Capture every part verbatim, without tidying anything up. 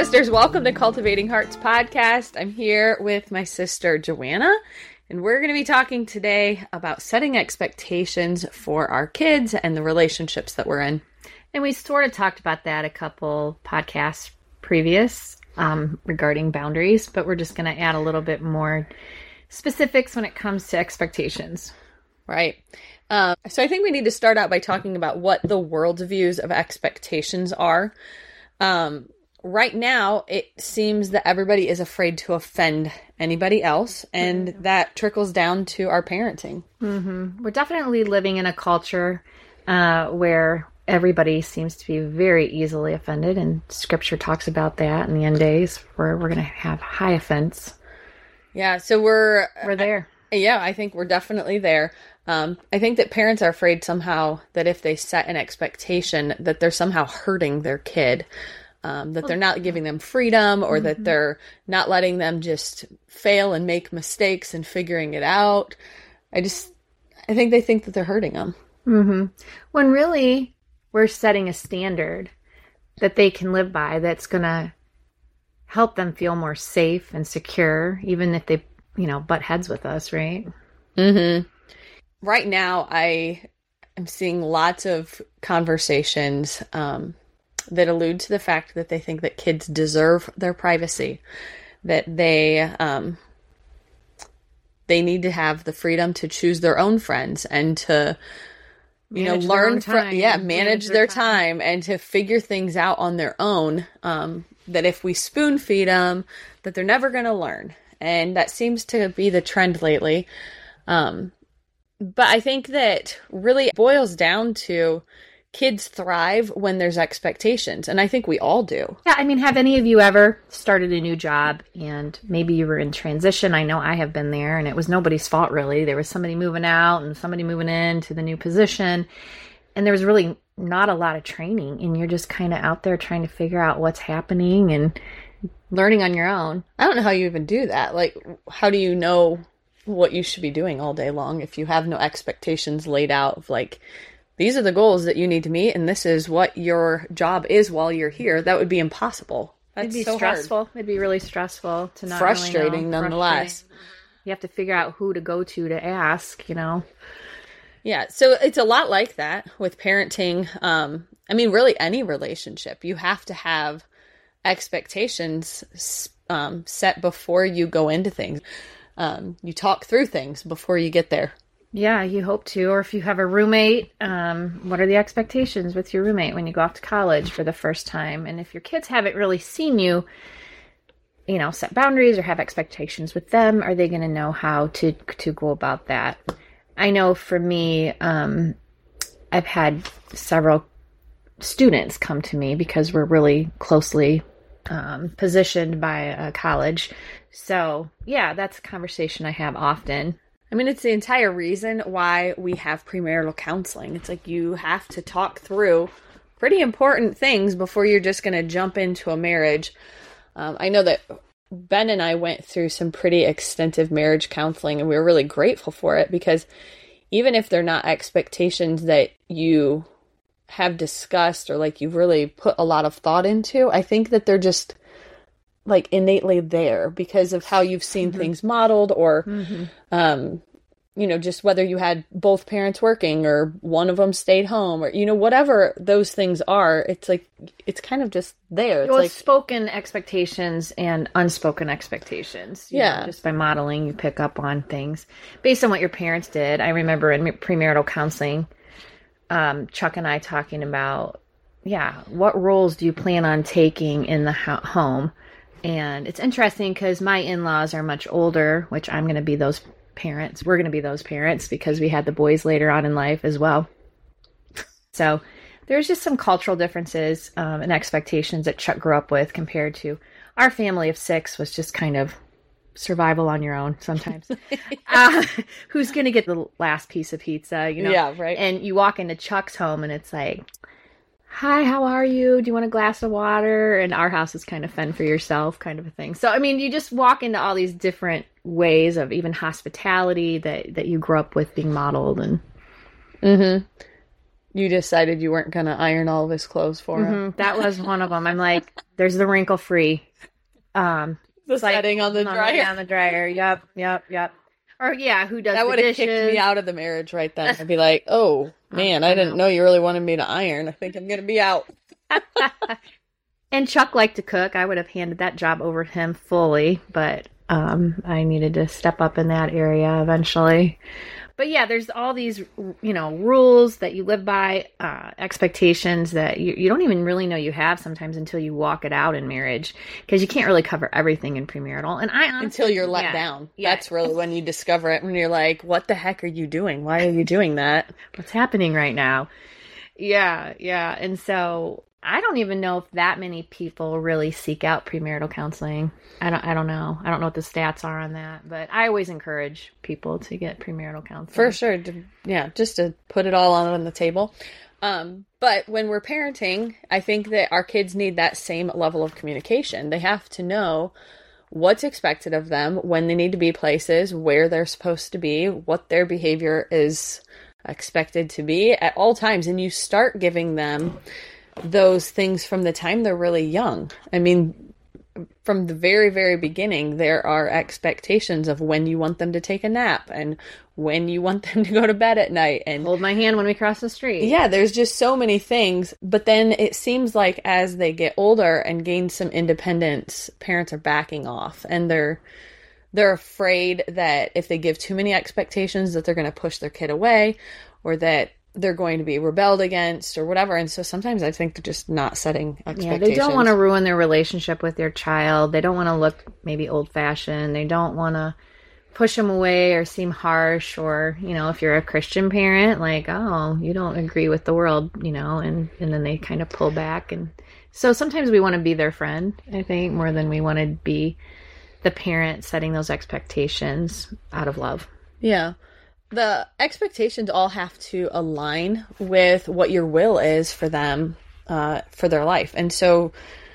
sisters, welcome to Cultivating Hearts podcast. I'm here with my sister Joanna, and we're going to be talking today about setting expectations for our kids and the relationships that we're in. And we sort of talked about that a couple podcasts previous um, regarding boundaries, but we're just going to add a little bit more specifics when it comes to expectations. Right. Um, so I think we need to start out by talking about what the world's views of expectations are. Um, right now, it seems that everybody is afraid to offend anybody else, and mm-hmm. that trickles down to our parenting. Mm-hmm. We're definitely living in a culture uh, where everybody seems to be very easily offended, and Scripture talks about that in the end days, where we're going to have high offense. Yeah, so we're... We're there. I, yeah, I think we're definitely there. Um, I think that parents are afraid somehow that if they set an expectation that they're somehow hurting their kid, um, that they're not giving them freedom, or mm-hmm. that they're not letting them just fail and make mistakes and figuring it out. I just, I think they think that they're hurting them. Mm-hmm. When really we're setting a standard that they can live by that's going to help them feel more safe and secure, even if they, you know, butt heads with us, right? Mm-hmm. Right now, I am seeing lots of conversations um, that allude to the fact that they think that kids deserve their privacy, that they um, they need to have the freedom to choose their own friends and to, you manage know, learn from yeah, manage, manage their, their time. time and to figure things out on their own. Um, that if we spoon feed them, that they're never going to learn, and that seems to be the trend lately. Um, But I think that really boils down to kids thrive when there's expectations. And I think we all do. Yeah, I mean, have any of you ever started a new job and maybe you were in transition? I know I have been there, and it was nobody's fault, really. There was somebody moving out and somebody moving into the new position. And there was really not a lot of training. And you're just kind of out there trying to figure out what's happening and learning on your own. I don't know how you even do that. Like, how do you know what you should be doing all day long if you have no expectations laid out of like, these are the goals that you need to meet and this is what your job is while you're here? That would be impossible. That's It'd be so stressful. hard. It'd be really stressful to not frustrating really know. nonetheless. Frustrating. You have to figure out who to go to to ask, you know. Yeah, so it's a lot like that with parenting. Um, I mean, really any relationship, you have to have expectations um, set before you go into things. Um, you talk through things before you get there. Yeah, you hope to. Or if you have a roommate, um, what are the expectations with your roommate when you go off to college for the first time? And if your kids haven't really seen you, you know, set boundaries or have expectations with them, are they going to know how to to go about that? I know for me, um, I've had several students come to me because we're really closely um, positioned by a college. So, yeah, that's a conversation I have often. I mean, it's the entire reason why we have premarital counseling. It's like you have to talk through pretty important things before you're just going to jump into a marriage. Um, I know that Ben and I went through some pretty extensive marriage counseling, and we were really grateful for it because even if they're not expectations that you have discussed or like you've really put a lot of thought into, I think that they're just like innately there because of how you've seen mm-hmm. things modeled or, mm-hmm. um, you know, just whether you had both parents working or one of them stayed home or, you know, whatever those things are, it's like, it's kind of just there. It's well, like spoken expectations and unspoken expectations. You yeah. know, just by modeling, you pick up on things based on what your parents did. I remember in premarital counseling, um, Chuck and I talking about, yeah, what roles do you plan on taking in the ho- home? And it's interesting because my in-laws are much older, which I'm going to be those parents. We're going to be those parents because we had the boys later on in life as well. So there's just some cultural differences um, and expectations that Chuck grew up with compared to our family of six was just kind of survival on your own sometimes. uh, who's going to get the last piece of pizza, you know? Yeah, right. And you walk into Chuck's home and it's like, hi, how are you? Do you want a glass of water? And our house is kind of fend for yourself kind of a thing. So, I mean, you just walk into all these different ways of even hospitality that, that you grew up with being modeled. And mm-hmm. You decided you weren't going to iron all of his clothes for him. Mm-hmm. That was one of them. I'm like, there's the wrinkle free. Um, the setting on the dryer. On the dryer. Yep, yep, yep. Or yeah, who does that the would have kicked me out of the marriage right then. I'd be like, oh man, I didn't know you really wanted me to iron. I think I'm going to be out. And Chuck liked to cook. I would have handed that job over to him fully, but um, I needed to step up in that area eventually. But yeah, there's all these, you know, rules that you live by, uh, expectations that you, you don't even really know you have sometimes until you walk it out in marriage, because you can't really cover everything in premarital. And I honestly, until you're let yeah, down. Yeah. That's really when you discover it, when you're like, what the heck are you doing? Why are you doing that? What's happening right now? Yeah, yeah. And so I don't even know if that many people really seek out premarital counseling. I don't I don't know. I don't know what the stats are on that, but I always encourage people to get premarital counseling. For sure. Yeah, just to put it all on the table. Um, but when we're parenting, I think that our kids need that same level of communication. They have to know what's expected of them, when they need to be places, where they're supposed to be, what their behavior is expected to be at all times. And you start giving them those things from the time they're really young. I mean, from the very, very beginning, there are expectations of when you want them to take a nap and when you want them to go to bed at night. And hold my hand when we cross the street. Yeah, there's just so many things. But then it seems like as they get older and gain some independence, parents are backing off, and they're they're afraid that if they give too many expectations that they're going to push their kid away, or that they're going to be rebelled against or whatever. And so sometimes I think they're just not setting expectations. Yeah, they don't want to ruin their relationship with their child. They don't want to look maybe old-fashioned. They don't want to push them away or seem harsh. Or, you know, if you're a Christian parent, like, oh, you don't agree with the world, you know, and, and then they kind of pull back. And so sometimes we want to be their friend, I think, more than we want to be the parent setting those expectations out of love. Yeah. The expectations all have to align with what your will is for them, uh, for their life. And so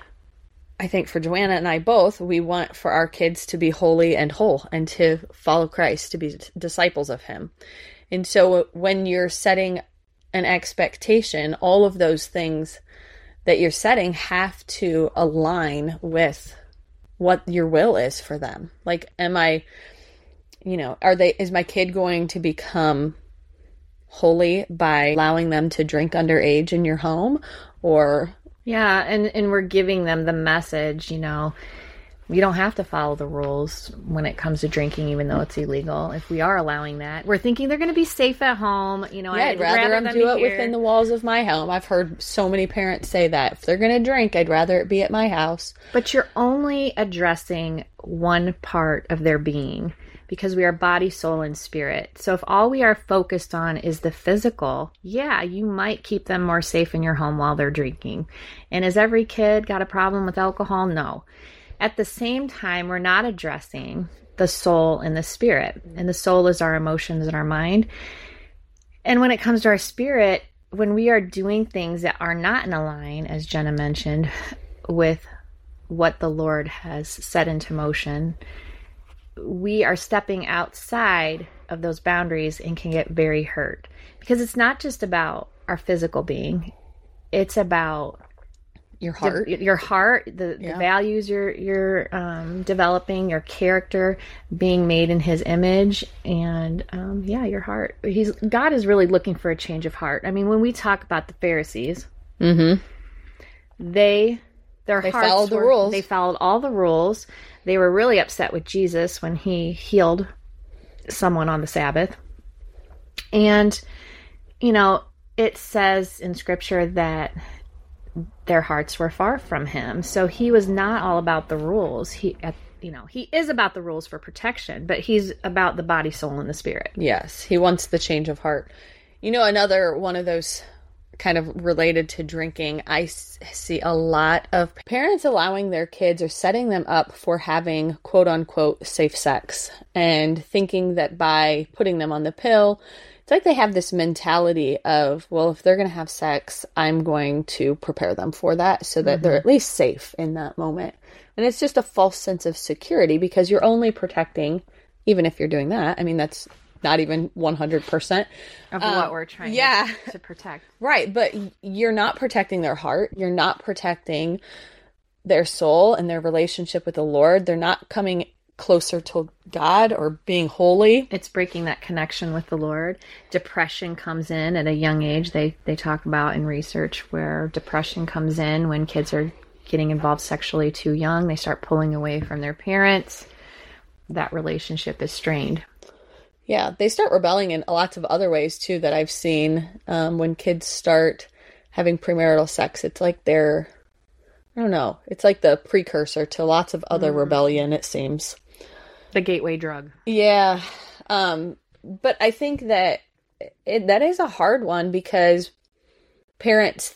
I think for Joanna and I both, we want for our kids to be holy and whole and to follow Christ, to be disciples of him. And so when you're setting an expectation, all of those things that you're setting have to align with what your will is for them. Like, am I... You know, are they, is my kid going to become holy by allowing them to drink underage in your home? Or, yeah, and, and we're giving them the message, you know, you don't have to follow the rules when it comes to drinking, even though it's illegal. If we are allowing that, we're thinking they're going to be safe at home. You know, yeah, I'd, I'd rather, rather them do it here. Within the walls of my home. I've heard so many parents say that. If they're going to drink, I'd rather it be at my house. But you're only addressing one part of their being, because we are body, soul, and spirit. So if all we are focused on is the physical, yeah, you might keep them more safe in your home while they're drinking. And has every kid got a problem with alcohol? No. At the same time, we're not addressing the soul and the spirit. And the soul is our emotions and our mind. And when it comes to our spirit, when we are doing things that are not in a line, as Jenna mentioned, with what the Lord has set into motion, we are stepping outside of those boundaries and can get very hurt. Because it's not just about our physical being. It's about your heart, de- your heart, the, yeah. the values you're, you're um, developing, your character, being made in his image, and um, yeah, your heart. He's God is really looking for a change of heart. I mean, when we talk about the Pharisees, mm-hmm. they, their they hearts followed the were, rules. They followed all the rules. They were really upset with Jesus when he healed someone on the Sabbath. And, you know, it says in Scripture that their hearts were far from him. So he was not all about the rules. He, you know, he is about the rules for protection, but he's about the body, soul, and the spirit. Yes, he wants the change of heart. You know, another one of those kind of related to drinking, I see a lot of parents allowing their kids or setting them up for having quote unquote safe sex and thinking that by putting them on the pill, it's like they have this mentality of, well, if they're going to have sex, I'm going to prepare them for that so that mm-hmm. they're at least safe in that moment. And it's just a false sense of security, because you're only protecting, even if you're doing that, I mean, that's not even one hundred percent of um, what we're trying yeah. to, to protect. Right. But you're not protecting their heart. You're not protecting their soul and their relationship with the Lord. They're not coming closer to God or being holy. It's breaking that connection with the Lord. Depression comes in at a young age. They they talk about in research where depression comes in when kids are getting involved sexually too young. They start pulling away from their parents. That relationship is strained. Yeah, they start rebelling in lots of other ways too that I've seen. Um, when kids start having premarital sex, it's like they're, I don't know, it's like the precursor to lots of other mm. rebellion, it seems. The gateway drug. Yeah. Um, but I think that it, that is a hard one because parents,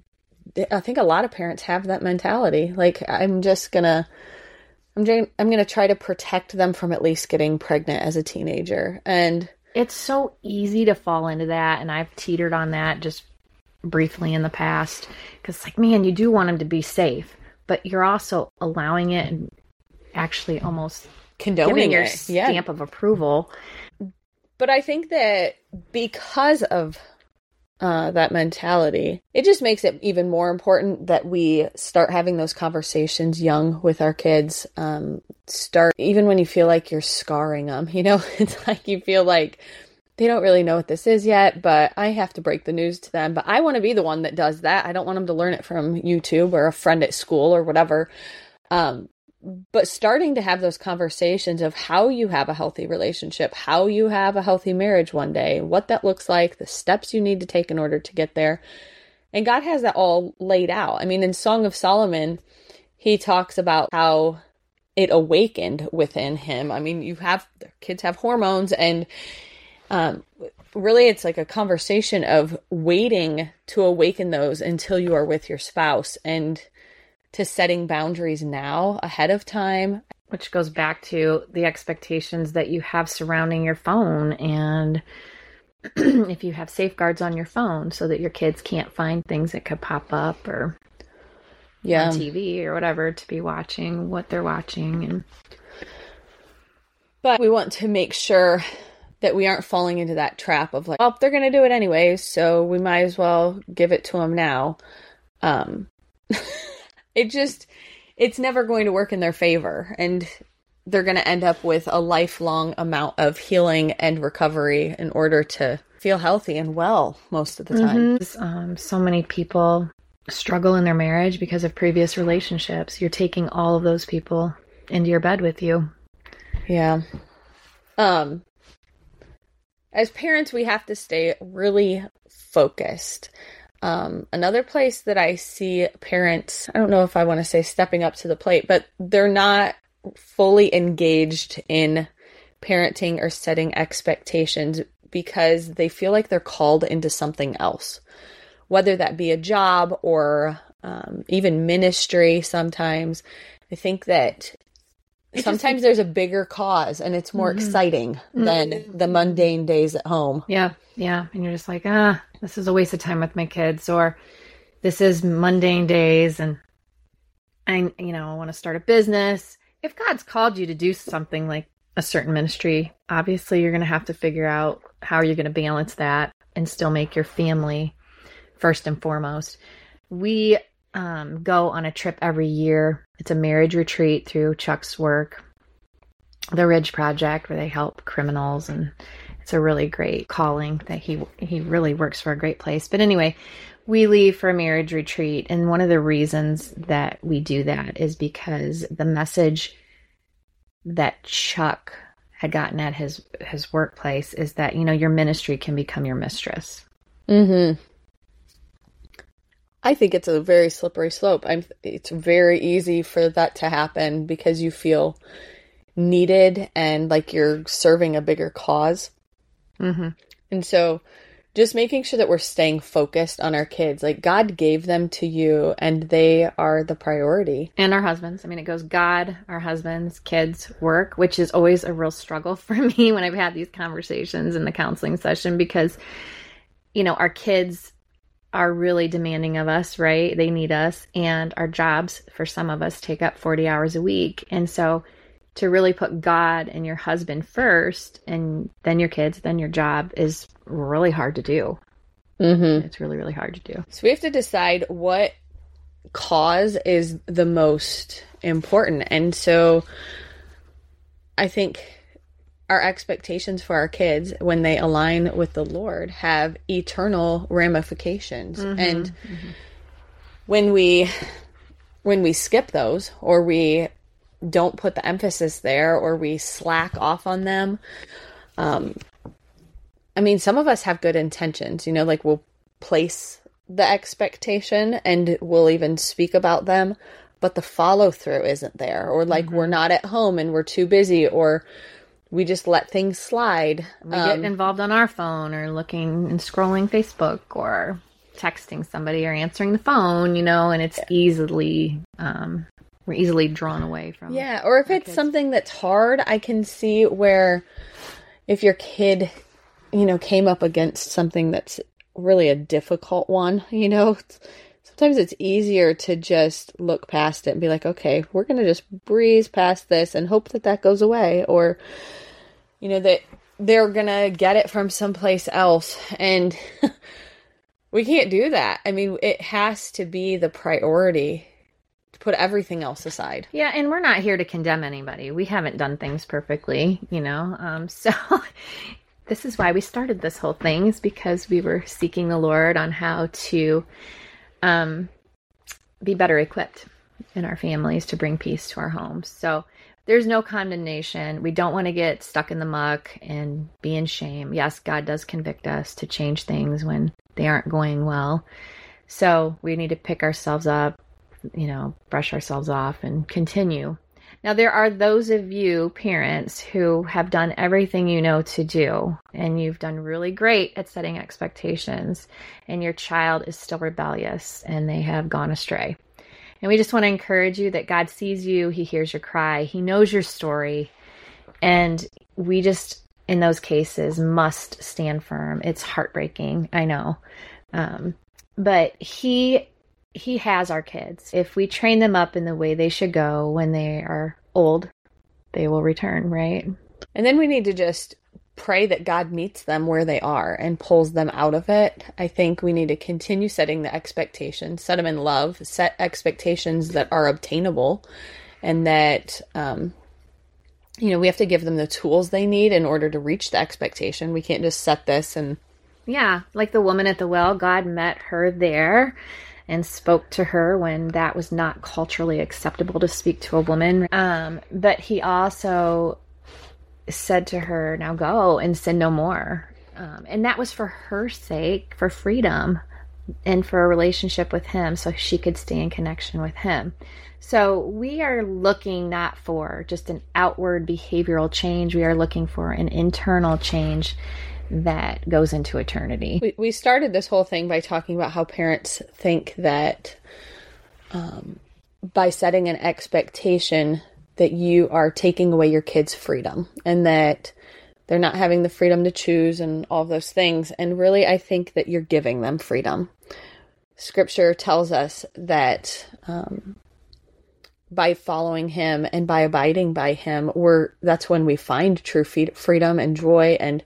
I think a lot of parents have that mentality. Like, I'm just going to, I'm going I'm going to try to protect them from at least getting pregnant as a teenager. And it's so easy to fall into that. And I've teetered on that just briefly in the past. Because, like, man, you do want them to be safe. But you're also allowing it and actually almost condoning giving your it. Yeah. stamp of approval. But I think that because of uh, that mentality, it just makes it even more important that we start having those conversations young with our kids. Um, start, even when you feel like you're scarring them, you know, it's like you feel like they don't really know what this is yet, but I have to break the news to them. But I want to be the one that does that. I don't want them to learn it from YouTube or a friend at school or whatever. Um, But starting to have those conversations of how you have a healthy relationship, how you have a healthy marriage one day, what that looks like, the steps you need to take in order to get there. And God has that all laid out. I mean, in Song of Solomon, he talks about how it awakened within him. I mean, you have, kids have hormones, and um, really it's like a conversation of waiting to awaken those until you are with your spouse, and to setting boundaries now ahead of time. Which goes back to the expectations that you have surrounding your phone, and if you have safeguards on your phone so that your kids can't find things that could pop up or yeah. on T V or whatever to be watching, what they're watching. And But we want to make sure that we aren't falling into that trap of like, oh, they're going to do it anyways, so we might as well give it to them now. Um, it just, it's never going to work in their favor. And they're going to end up with a lifelong amount of healing and recovery in order to feel healthy and well most of the time. Mm-hmm. Um, so many people struggle in their marriage because of previous relationships. You're taking all of those people into your bed with you. Yeah. Um, as parents, we have to stay really focused. Um, another place that I see parents, I don't know if I want to say stepping up to the plate, but they're not fully engaged in parenting or setting expectations because they feel like they're called into something else, whether that be a job or um, even ministry sometimes. I think that sometimes there's a bigger cause and it's more mm-hmm. exciting than mm-hmm. the mundane days at home. Yeah. Yeah. And you're just like, ah, this is a waste of time with my kids, or this is mundane days and I, you know, I want to start a business. If God's called you to do something like a certain ministry, obviously you're going to have to figure out how you're going to balance that and still make your family first and foremost. We um, go on a trip every year. It's a marriage retreat through Chuck's work, the Ridge Project, where they help criminals, and it's a really great calling that he he really works for a great place. But anyway, we leave for a marriage retreat, and one of the reasons that we do that is because the message that Chuck had gotten at his his workplace is that, you know, your ministry can become your mistress. Mm-hmm. I think it's a very slippery slope. I'm, it's very easy for that to happen because you feel needed and like you're serving a bigger cause. Mm-hmm. And so just making sure that we're staying focused on our kids. Like, God gave them to you and they are the priority. And our husbands. I mean, it goes God, our husbands, kids, work, which is always a real struggle for me when I've had these conversations in the counseling session because, you know, our kids are really demanding of us, right? They need us, and our jobs for some of us take up forty hours a week. And so to really put God and your husband first, and then your kids, then your job, is really hard to do. Mm-hmm. It's really, really hard to do. So we have to decide what cause is the most important. And so I think our expectations for our kids, when they align with the Lord, have eternal ramifications. Mm-hmm. And mm-hmm. when we when we skip those, or we don't put the emphasis there, or we slack off on them, um, I mean, some of us have good intentions, you know, like we'll place the expectation and we'll even speak about them, but the follow through isn't there. Or like mm-hmm. we're not at home and we're too busy, or we just let things slide. We um, get involved on our phone, or looking and scrolling Facebook, or texting somebody, or answering the phone, you know, and it's yeah. easily, um, we're easily drawn away from. Yeah. Or if it's kids. something that's hard, I can see where if your kid, you know, came up against something that's really a difficult one, you know, sometimes it's easier to just look past it and be like, okay, we're going to just breeze past this and hope that that goes away. Or, you know, that they're going to get it from someplace else. And we can't do that. I mean, it has to be the priority to put everything else aside. Yeah. And we're not here to condemn anybody. We haven't done things perfectly, you know, um, so this is why we started this whole thing, is because we were seeking the Lord on how to um, be better equipped in our families to bring peace to our homes. So there's no condemnation. We don't want to get stuck in the muck and be in shame. Yes, God does convict us to change things when they aren't going well. So we need to pick ourselves up, you know, brush ourselves off and continue. Now, there are those of you parents who have done everything you know to do, and you've done really great at setting expectations, and your child is still rebellious and they have gone astray. And we just want to encourage you that God sees you, He hears your cry, He knows your story, and we just, in those cases, must stand firm. It's heartbreaking, I know. Um, but He... He has our kids. If we train them up in the way they should go, when they are old, they will return, right? And then we need to just pray that God meets them where they are and pulls them out of it. I think we need to continue setting the expectations, set them in love, set expectations that are obtainable, and that, um, you know, we have to give them the tools they need in order to reach the expectation. We can't just set this and... Yeah, like the woman at the well, God met her there and spoke to her when that was not culturally acceptable to speak to a woman. Um, but He also said to her, now go and sin no more. Um, and that was for her sake, for freedom and for a relationship with Him, so she could stay in connection with Him. So we are looking not for just an outward behavioral change. We are looking for an internal change that goes into eternity. We, we started this whole thing by talking about how parents think that um, by setting an expectation that you are taking away your kids' freedom, and that they're not having the freedom to choose and all of those things. And really, I think that you're giving them freedom. Scripture tells us that um, by following Him and by abiding by Him, we're that's when we find true freedom and joy. And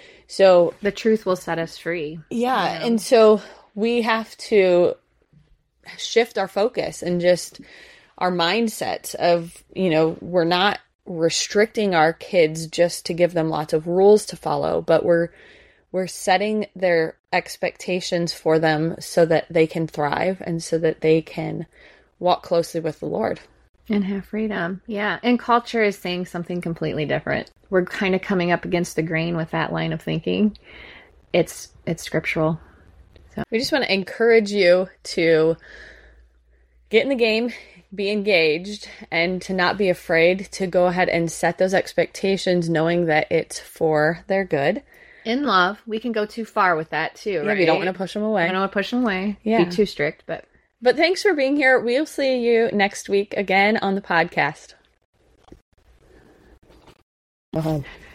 so the truth will set us free. Yeah. You know? And so we have to shift our focus and just our mindset of, you know, we're not restricting our kids just to give them lots of rules to follow, but we're, we're setting their expectations for them so that they can thrive and so that they can walk closely with the Lord. And have freedom. Yeah. And culture is saying something completely different. We're kind of coming up against the grain with that line of thinking. It's it's scriptural. So we just want to encourage you to get in the game, be engaged, and to not be afraid to go ahead and set those expectations, knowing that it's for their good. In love. We can go too far with that too, yeah, right? We don't want to push them away. We don't want to push them away. Yeah. Be too strict, but... But thanks for being here. We'll see you next week again on the podcast. Go home.